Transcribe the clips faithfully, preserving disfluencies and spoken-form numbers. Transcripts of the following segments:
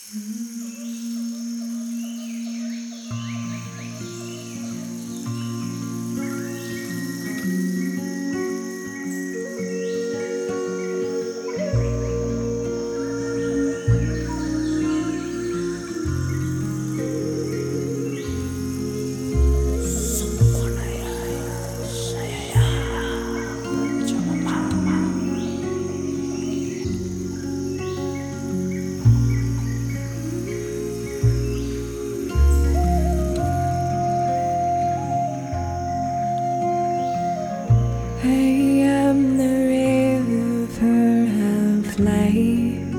I am the river of life.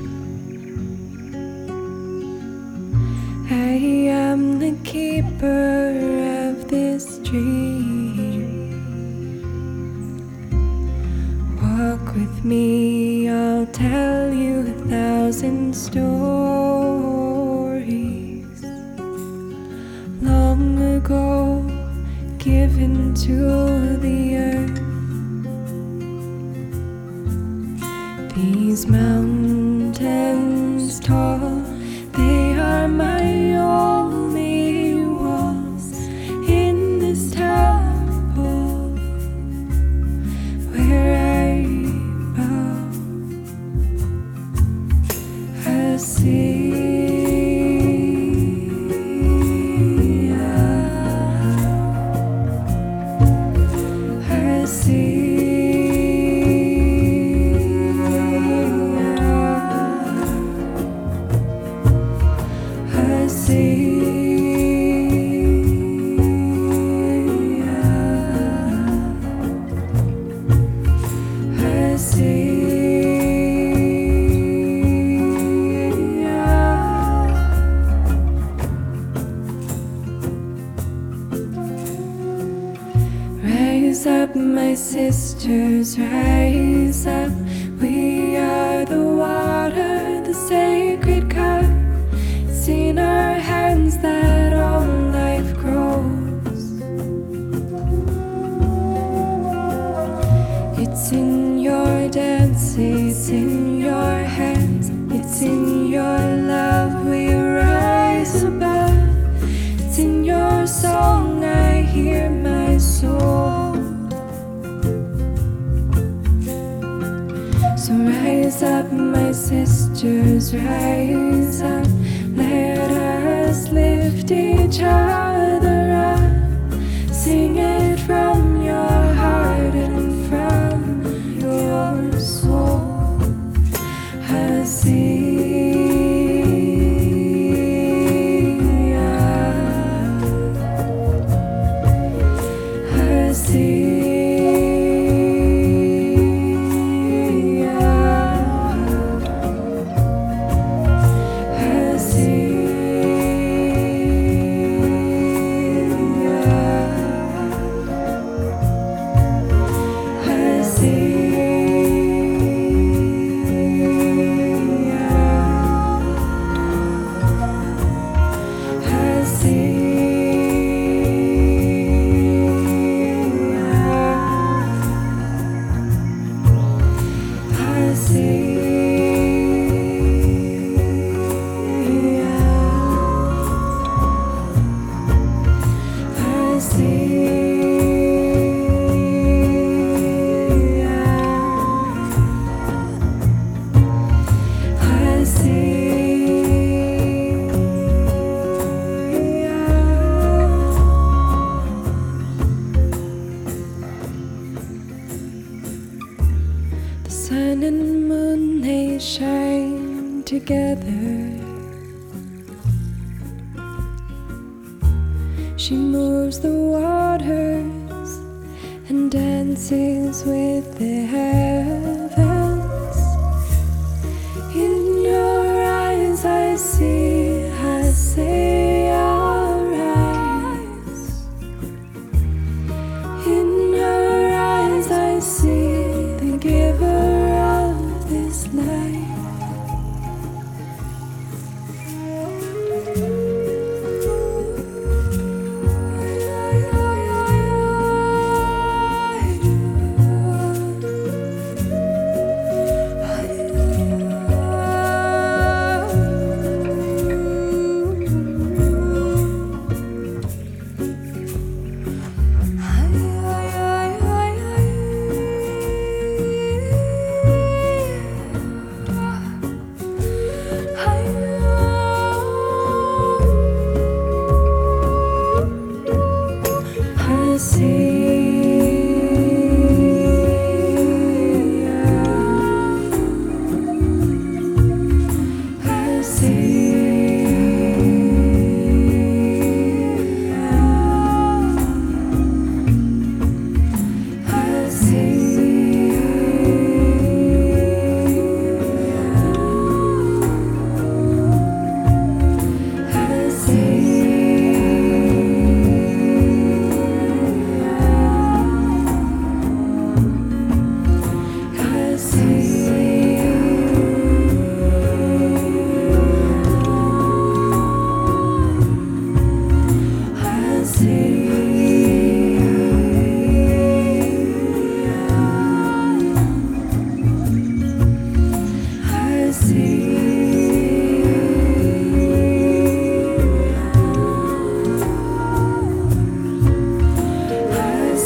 I am the keeper of this dream. Walk with me, I'll tell you a thousand stories. Long ago, given to the earth. These mountains tall, they are my only walls in this temple where I bow. I see I see Rise up, my sisters, rise up. We are the water, the sacred cup. It's in our hands that all life grows. It's in your dance, it's in your hands, it's in your love we rise above. It's in your song I hear my soul. So rise up, my sisters, rise up. Let us lift each other up. Sing it from your heart and from your soul. I see I see sun and moon, they shine together. She moves the waters and dances with the heavens. In your eyes I see, I say arise. In her eyes I see the giver of this life.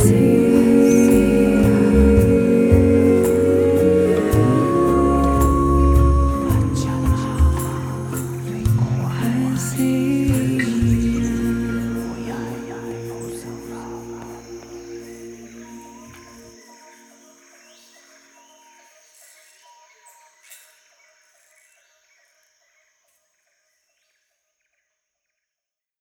see